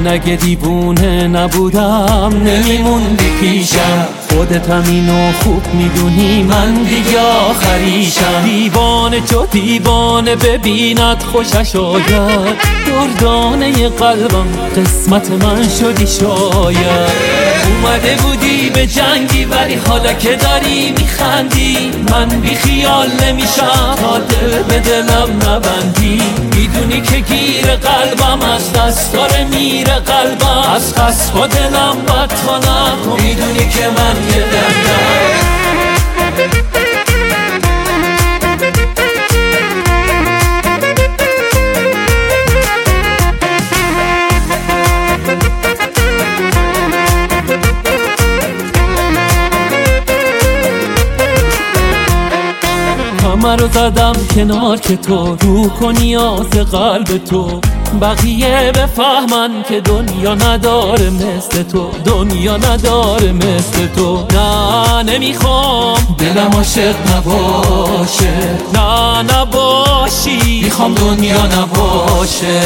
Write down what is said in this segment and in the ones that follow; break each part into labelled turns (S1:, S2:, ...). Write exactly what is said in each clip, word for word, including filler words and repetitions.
S1: من اگه دیوونه نبودم نمیموندی پیشم. خودت هم اینو خوب میدونی من دیگه آخریشم. دیوانه جو دیوانه ببیند خوشش آید، دردانه قلبم قسمت من شدی شاید. اومده بودی به جنگی ولی حالا که داری میخندی، من بی خیال نمیشم تا دل به دلم نبندی. میدونی که گیر قلبم از دست داره میره قلبم، از خس با دلم بد تا نکن. میدونی که من یه دردم. همه رو زدم کنار که تو رو کنی آز قلب تو، بقیه بفهمن که دنیا نداره مثل تو، دنیا نداره مثل تو. نه نمیخوام دلم عاشق نباشه، نه نباشی، میخوام دنیا نباشه.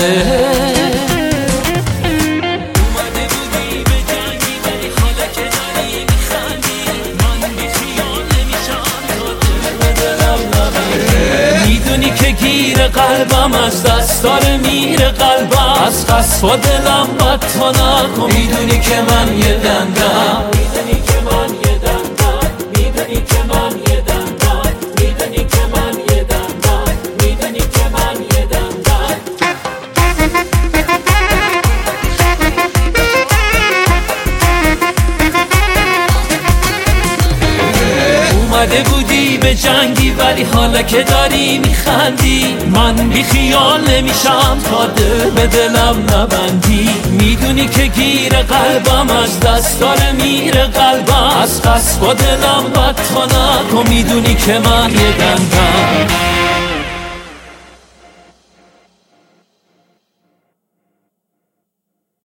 S1: میدونی که گیر قلبم از دست داره میره قلبم، از خس با دلم بد تا نکن. میدونی که من یه دندم، میدونی که من یه دندم، میدونی که من یه دندم، میدونی که من یه دندم، میدونی که من یه دندم. اومده بودی به جنگی ولی حالا که داری میخندی، من بی خیال نمیشم تا دل به دلم نبندی. میدونی که گیر قلبم از دست داره میره قلبم، از خس با دلم بد تا نکن. میدونی که من یه دندم.